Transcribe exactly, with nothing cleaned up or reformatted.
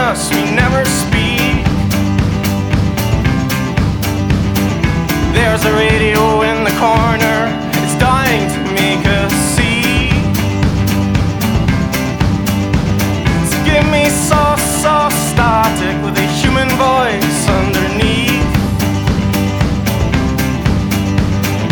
us, we never speak. There's a radio in